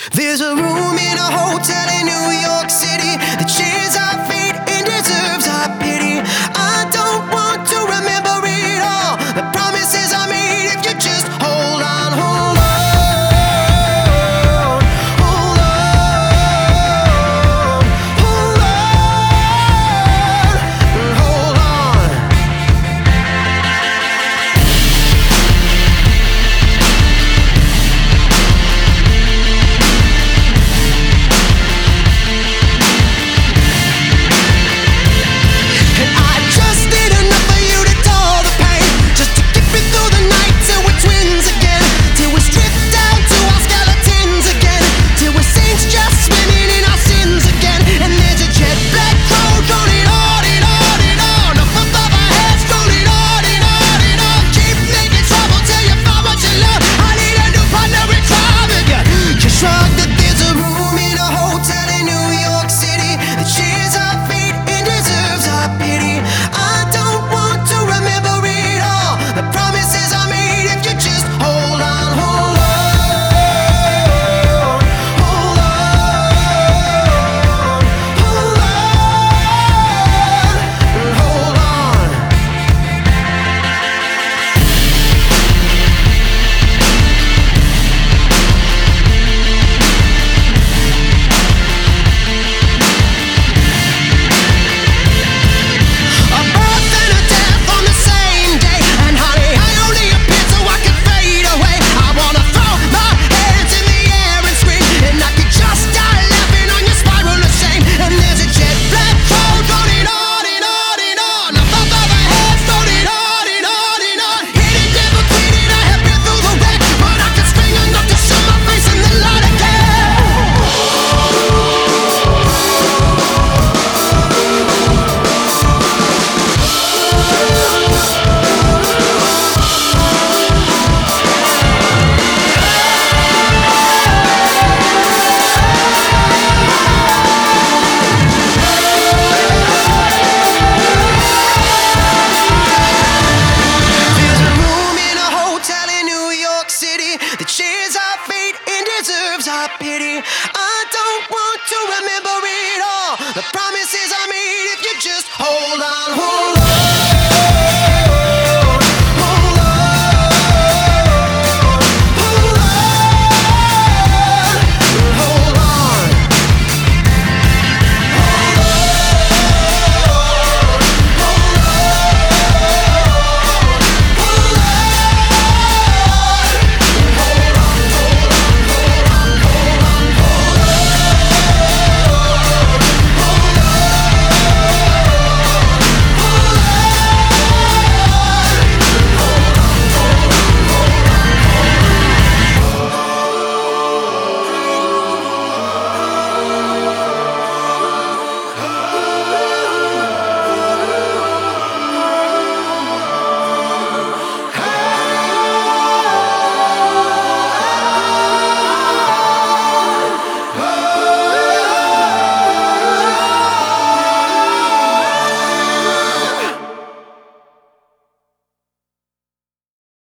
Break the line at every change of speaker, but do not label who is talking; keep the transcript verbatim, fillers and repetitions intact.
There's a room in a hotel in New York City that shares our fate and deserves our pity. I don't want to remember it all. The promises I made, if you just hold on, hold on, hold on, hold on, hold on. And I just need enough of you to dull the pain, just to get me through the night till we're twins again, till we strip down to our skeletons again, till we're saints just swimming in our sins again. And there's a jet black cloud rolling on and on and on, up above our heads, rolling on and on and on. Keep making trouble till you find what you love. I need a new partner in crime, and you, you shrug that there's a room in a hotel in New York City that shares our fate and deserves our pity. I don't want to remember it all. The promises I made, if you just hold on, hold on, hold on, hold on, hold on. A birth and a death on the same day, and honey, I only appear so I can fade away. I wanna throw my hands in the air and scream, and I could just die laughing on your spiral of shame. And there's a jet black cloud rolling on and on and on, up above our heads, rolling on and on and on. Hidden devil tweeting, I have been through the wreck, but I can swing enough to show my face in the light again. There's a room in a hotel in New York City that shares our fate and deserves our pity. I don't want to remember